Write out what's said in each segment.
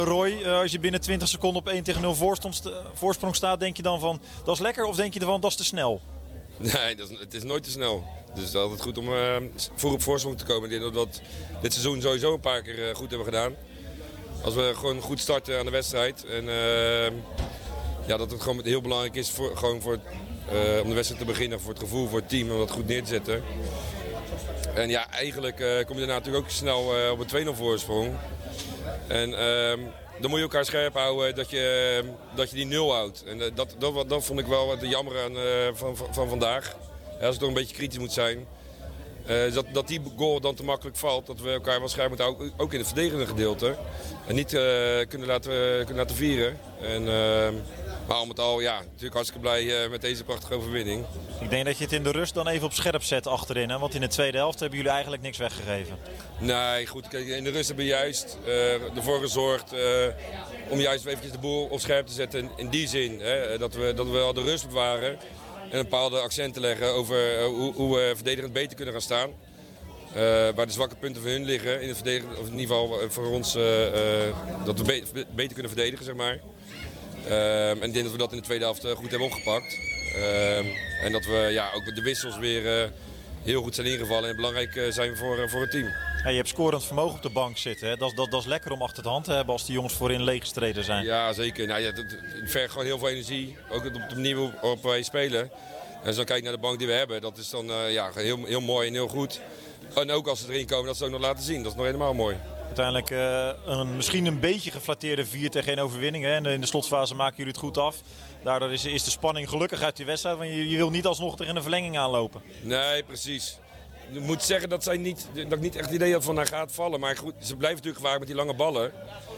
Roy, als je binnen 20 seconden op 1-0 voorsprong staat, denk je dan van dat is lekker of denk je ervan dat is te snel? Nee, het is nooit te snel. Dus het is altijd goed om vroeg op voorsprong te komen. Ik denk dat we dat dit seizoen sowieso een paar keer goed hebben gedaan. Als we gewoon goed starten aan de wedstrijd. En dat het gewoon heel belangrijk is om de wedstrijd te beginnen. Voor het gevoel, voor het team, om dat goed neer te zetten. En ja, eigenlijk kom je daarna natuurlijk ook snel op een 2-0 voorsprong. En dan moet je elkaar scherp houden dat je die 0 houdt. En dat vond ik wel wat jammer aan van vandaag. Als ik toch een beetje kritisch moet zijn. Dat die goal dan te makkelijk valt. Dat we elkaar wel scherp moeten houden, ook in het verdedigende gedeelte. En niet kunnen laten vieren. Maar al met al, ja, natuurlijk hartstikke blij met deze prachtige overwinning. Ik denk dat je het in de rust dan even op scherp zet achterin. Hè? Want in de tweede helft hebben jullie eigenlijk niks weggegeven. Nee, goed. Kijk, in de rust hebben we juist ervoor gezorgd om juist eventjes de boel op scherp te zetten. In die zin, hè, dat we wel de rust bewaren. En een bepaalde accenten leggen over hoe we verdedigend beter kunnen gaan staan. Waar de zwakke punten van hun liggen in het verdedigen, of in ieder geval voor ons dat we beter kunnen verdedigen, zeg maar. En ik denk dat we dat in de tweede helft goed hebben opgepakt. En dat we ook de wissels weer heel goed zijn ingevallen en belangrijk zijn voor het team. Ja, je hebt scorend vermogen op de bank zitten. Hè? Dat is lekker om achter de hand te hebben als die jongens voorin leeggestreden zijn. Ja, zeker. Nou, het vergt gewoon heel veel energie. Ook op de manier waarop wij spelen. En als dan kijk naar de bank die we hebben, dat is dan heel mooi en heel goed. En ook als ze erin komen, dat ze ook nog laten zien. Dat is nog helemaal mooi. Uiteindelijk misschien een beetje geflatteerde 4-1 overwinning. Hè? En in de slotfase maken jullie het goed af. Daardoor is de spanning gelukkig uit die wedstrijd. Want je wil niet alsnog tegen een verlenging aanlopen. Nee, precies. Ik moet zeggen dat ik niet echt het idee had van hij gaat vallen. Maar goed, ze blijven natuurlijk gevaarlijk met die lange ballen.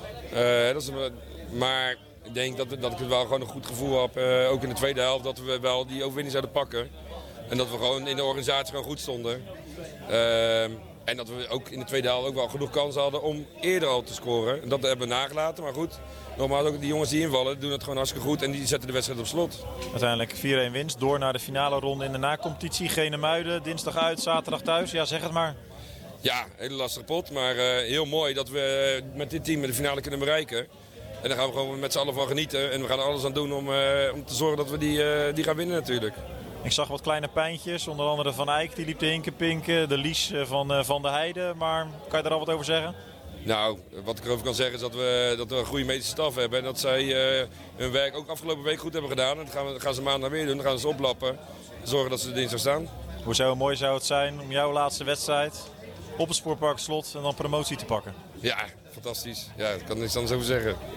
Maar ik denk dat ik wel gewoon een goed gevoel heb. Ook in de tweede helft dat we wel die overwinning zouden pakken. En dat we gewoon in de organisatie gewoon goed stonden. En dat we ook in de tweede helft ook wel genoeg kansen hadden om eerder al te scoren. En dat hebben we nagelaten. Maar goed, nogmaals, ook die jongens die invallen doen het gewoon hartstikke goed. En die zetten de wedstrijd op slot. Uiteindelijk 4-1 winst. Door naar de finale ronde in de nacompetitie. Genemuiden, dinsdag uit, zaterdag thuis. Ja, zeg het maar. Ja, hele lastige pot. Maar heel mooi dat we met dit team de finale kunnen bereiken. En daar gaan we gewoon met z'n allen van genieten. En we gaan er alles aan doen om te zorgen dat we die gaan winnen natuurlijk. Ik zag wat kleine pijntjes, onder andere Van Eyck, die liep te hinken-pinken. De Lies van de Heide, maar kan je daar al wat over zeggen? Nou, wat ik erover kan zeggen is dat we een goede medische staf hebben. En dat zij hun werk ook afgelopen week goed hebben gedaan. En dat gaan ze maandag weer doen, dan gaan ze oplappen. Zorgen dat ze de dinsdag staan. Hoe mooi zou het zijn om jouw laatste wedstrijd op het Sportpark Slot en dan promotie te pakken? Ja, fantastisch. Ja, ik kan er niks anders over zeggen.